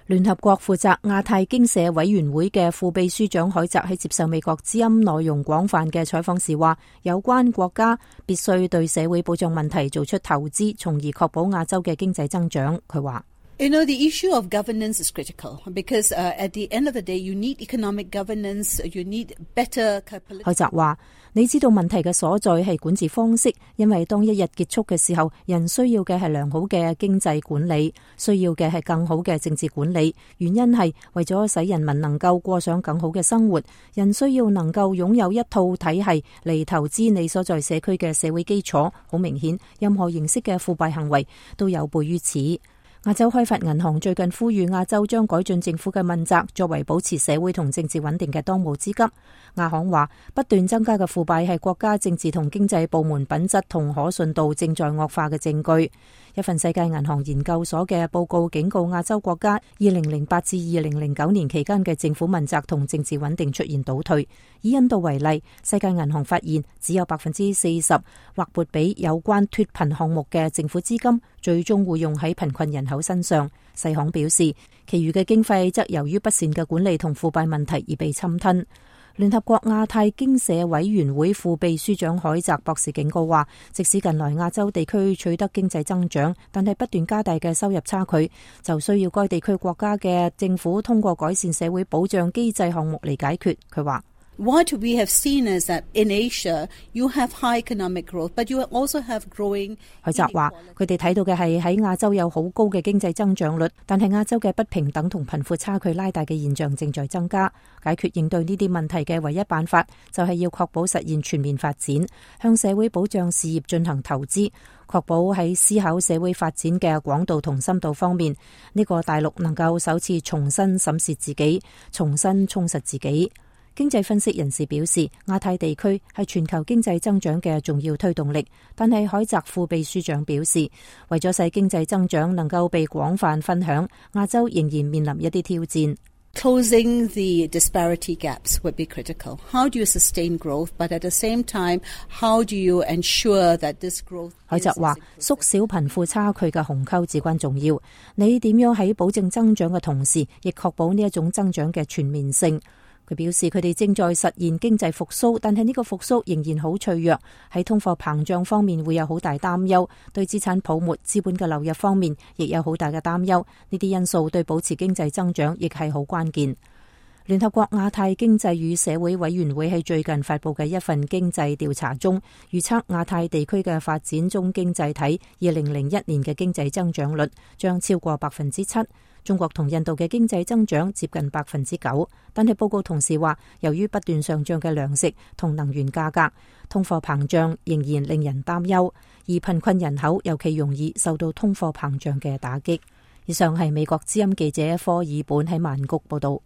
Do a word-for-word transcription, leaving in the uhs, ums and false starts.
聯合國負責亞太經社委員會嘅副秘書長海澤喺接受美國之音內容廣泛嘅採訪時話，有關國家必須對社會保障問題做出投資，從而確保亞洲嘅經濟增長。佢話 You know, the issue of governance is critical because uh, at the end of the day, you need economic governance, you need better political. 海澤話，你知道問題嘅所在係管治方式，因為當一日結束嘅時候，人需要嘅係良好嘅經濟管理，需要嘅係更好嘅政治管理。原因係為咗使人民能夠過上更好嘅生活，人需要能夠擁有一套體系嚟投資你所在社區嘅社會基礎。好明顯，任何形式嘅腐敗行為都有悖於此。亞洲開發銀行最近呼籲亞洲將改進政府嘅問責作為保持社會同政治穩定嘅當務之急。亞行話，不斷增加嘅腐敗係國家政治同經濟部門品質同可信度正在惡化嘅證據。一份世界銀行研究所嘅報告警告亞洲國家二零零八至二零零九年期間嘅政府問責同政治穩定出現倒退。以印度為例，世界銀行發現只有百分之四十劃撥俾有關脫貧項目嘅政府資金最終會用喺貧困人口身上。世行表示，其餘嘅經費則由於不善嘅管理同腐敗問題而被侵吞。聯合國亞太經社委員會副秘書長海澤博士警告話，即使近來亞洲地區取得經濟增長，但係不斷加大嘅收入差距，就需要該地區國家嘅政府通過改善社會保障機制項目嚟解決。佢話 What we have seen is that in Asia, you have high economic growth, but you also have growing. 海澤話，佢哋睇到嘅係喺亞洲有好高嘅經濟增長率，但係亞洲嘅不平等同貧富差距拉大嘅現象正在增加。解決應對呢啲問題嘅唯一辦法，就係要確保實現全面發展，向社會保障事業進行投資，確保喺思考社會發展嘅廣度同深度方面，呢個大陸能夠首次重新審視自己，重新充實自己。經濟分析人士表示，亞太地區係全球經濟增長嘅重要推動力，但係海澤副秘書長表示，為咗使經濟增長能夠被廣泛分享，亞洲仍然面臨一啲挑戰。 Closing the disparity gaps would be critical. How do you sustain growth, but at the same time, how do you ensure that this growth? 海澤話，縮小貧富差距嘅鴻溝至關重要。你點樣喺保證增長嘅同時，亦確保呢一種增長嘅全面性？佢表示，佢哋正在實現經濟復甦，但係呢個復甦仍然好脆弱，喺通貨膨脹方面會有好大擔憂，對資產泡沫、資本嘅流入方面亦有好大嘅擔憂。呢啲因素對保持經濟增長亦係好關鍵。聯合國亞太經濟與社會委員會喺最近發布嘅一份經濟調查中，預測亞太地區嘅發展中經濟體二零零一年嘅經濟增長率將超過百分之七。中國同印度嘅經濟增長接近百分之九，但係報告同時話，由於不斷上漲嘅糧食同能源價格，通貨膨脹仍然令人擔憂，而貧困人口尤其容易受到通貨膨脹嘅打擊。以上係美國之音記者科爾本喺曼谷報道。